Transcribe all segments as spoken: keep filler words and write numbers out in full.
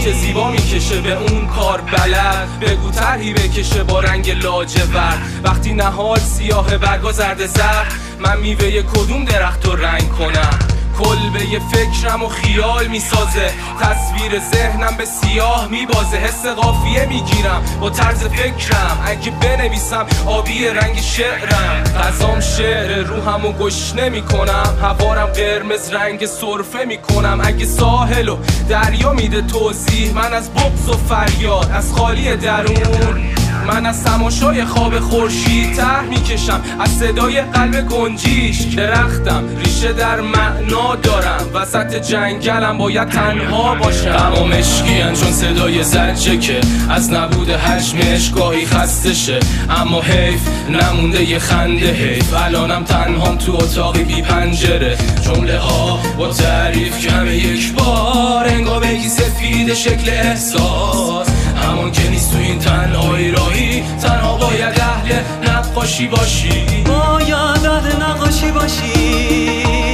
که زیبا میکشه به اون کار بلد، بگو طرحی بکشه با رنگ لاجورد. وقتی نهال سیاه برگا زرد زرد، من میوه کدوم درخت رو رنگ کنم؟ کلبه یه فکرم و خیال میسازه، تصویر ذهنم به سیاه میبازه. حس قافیه میگیرم با طرز فکرم، اگه بنویسم آبی رنگ شعرم. غذام شعر روحمو گشنه میکنم، هوارم قرمز رنگ سرفه میکنم. اگه ساحل و دریا میده توضیح، من از بغض و فریاد، از خالی درون، من از تماشای خواب خورشید ته میکشم، از صدای قلب گنجیش. درختم ریشه در معنا دارم، وسط جنگلم باید تنها باشم. غم و مشکین چون صدای زجه که از نبود حجمش گاهی خسته شه، اما حیف نمونده یه خنده. حیف الانم تنهام تو اتاقی بی پنجره، جمله ها با تعریف کمه یک بار، انگار بگی سفید شکل احساس. همون که نیست تو این تنهایی راهی، تنها باید اهل نقاشی باشی، باید اهل نقاشی باشی،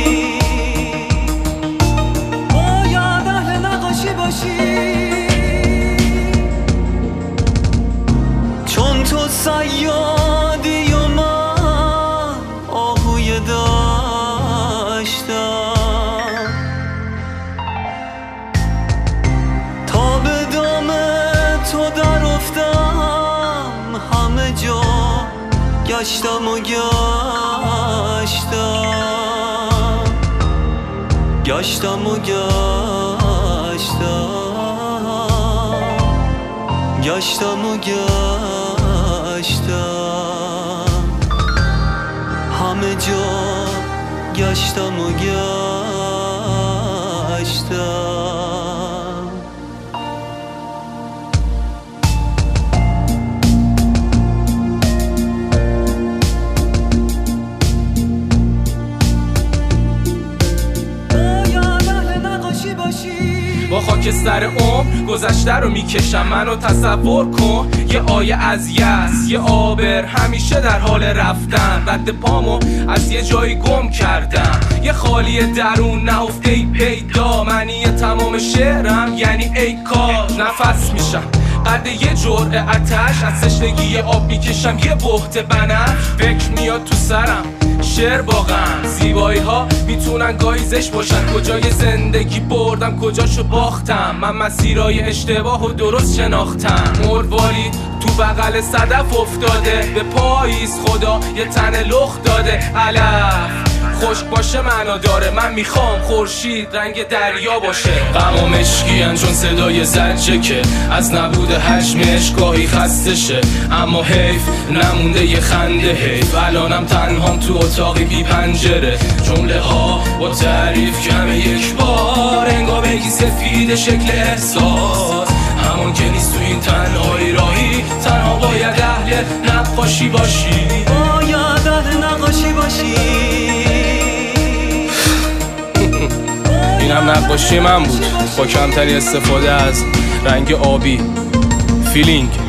باید اهل نقاشی باشی. چون تو صیادی و من آهوی داشتم، تا به دام تو در افتم همه جا گشتم و گشتم، گشتم و گشتم، گشتم و گشتم، همه جا گشتم و گشتم. با خاکستر عمر گذشته رو میکشم، منو تصور کن یه آیه از یأس، یه آبر همیشه در حال رفتن. رد پامو از یه جایی گم کردم، یه خالی درون نهفته ای پیدا. معنی تمام شعرم یعنی ای کار، نفس میشم قد یه جرعه آتش، از تشنگی آب میکشم یه بهت بنفش. فکر میاد تو سرم شعر با غم، زیبایی ها میتونن گاهی زشت باشن. کجای زندگی بردم کجاشو باختم، من مسیرای اشتباه و درست شناختم. مرواری تو بغل صدف افتاده، به پاییز خدا یه تن لخت داده. علف خشک باشه معنا داره، من میخوام خورشید رنگ دریا باشه. غم و مشکین چون صدای زجه که از نبود حجمش گاهی خسته شه، اما حیف نمونده یه خنده. حیف الانم تنهام تو اتاقی بی پنجره، جمله ها با تعریف کمه یک بار، انگار بگی سفید شکل احساس. همون که نیست تو این تنهایی راهی، تنها باید اهل نقاشی باشی، باید اهل نقاشی باشی. اینم نقاشی من بود با کمتری استفاده از رنگ آبی. فیلینگ